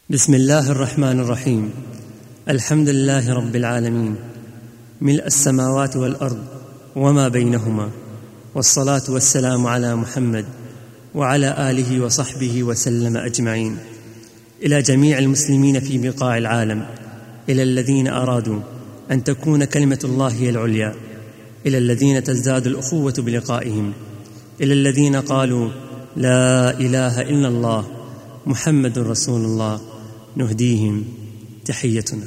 بسم الله الرحمن الرحيم. الحمد لله رب العالمين، ملء السماوات والأرض وما بينهما، والصلاة والسلام على محمد وعلى آله وصحبه وسلم أجمعين. إلى جميع المسلمين في بقاع العالم، إلى الذين أرادوا أن تكون كلمة الله هي العليا، إلى الذين تزداد الأخوة بلقائهم، إلى الذين قالوا لا إله إلا الله محمد رسول الله، نهديهم تحيتنا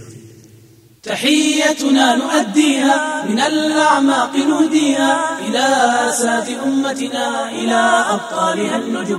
نؤديها من الأعماق، نهديها إلى ساد أمتنا، إلى أبطالها النجب.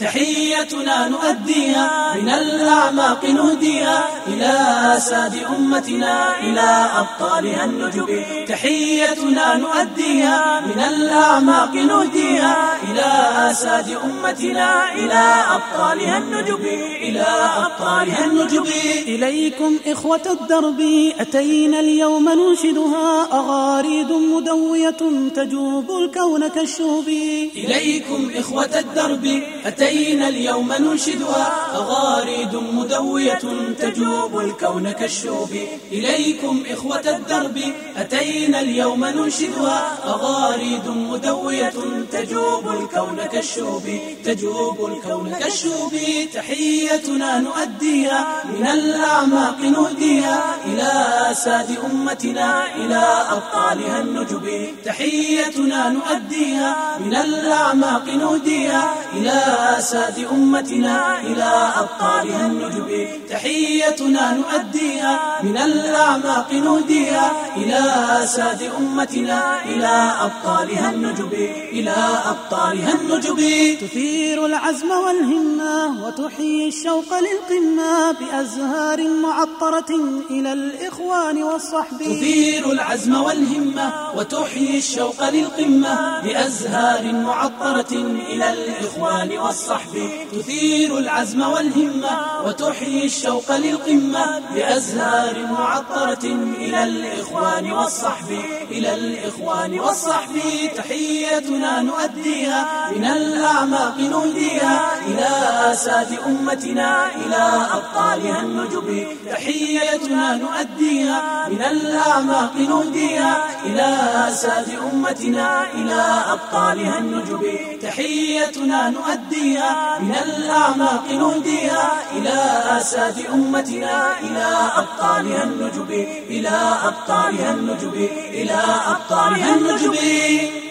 تحيتنا نؤديها من الأعماق، نهديها إلى ساد أمتنا، إلى أبطالها النجب. تحيتنا نؤديها من الأعماق، نهديها إلى ساد أمتنا، إلى أبطالها النجب، إلى أبطالها النجب. إليكم إخوة الدرب أتينا اليوم ننشدها، أغاريد مدوية تجوب الكون كالشوب. إليكم إخوة الدرب أتينا اليوم ننشدها، أغاريد مدوية تجوب الكون كالشوب. إليكم إخوة الدرب أتينا اليوم ننشدها، أغاريد مدوية تجوب الكون كالشوب، تجوب الكون كالشوب. تحيتنا نؤديها من الأعماق، نهديها إلى ساد أمتنا، إلى أبطالها النجب. تحيتنا نؤديها من الأعماق، نهديها إلى ساد أمتنا، إلى أبطالها النجب. تحيتنا نؤديها من الأعماق، نهديها إلى ساد أمتنا، إلى أبطالها النجب، إلى أبطالها النجب. تثير العزم والهمة وتحيي الشوق للقمة، بأزهار معطرة إلى الإخوان والصحب. تثير العزم والهمة وتحيي الشوق للقمة، بأزهار معطرة إلى الإخوان والصحب. تثير العزم والهمة وتحيي الشوق للقمة، بأزهار معطرة إلى الإخوان والصحب، إلى الإخوان والصحب. تحيتنا نؤديها من الأعماق، نهديها إلى ساد أمتنا، إلى أبطالها النجب. تحيتنا نؤديها من الأعماق، نهديها إلى ساد أمتنا، إلى أبطالها النجب. تحيتنا نؤديها من الأعماق، نهديها إلى ساد أمتنا، إلى أبطالها النجب، إلى أبطالها النجب، إلى أبطالها النجب.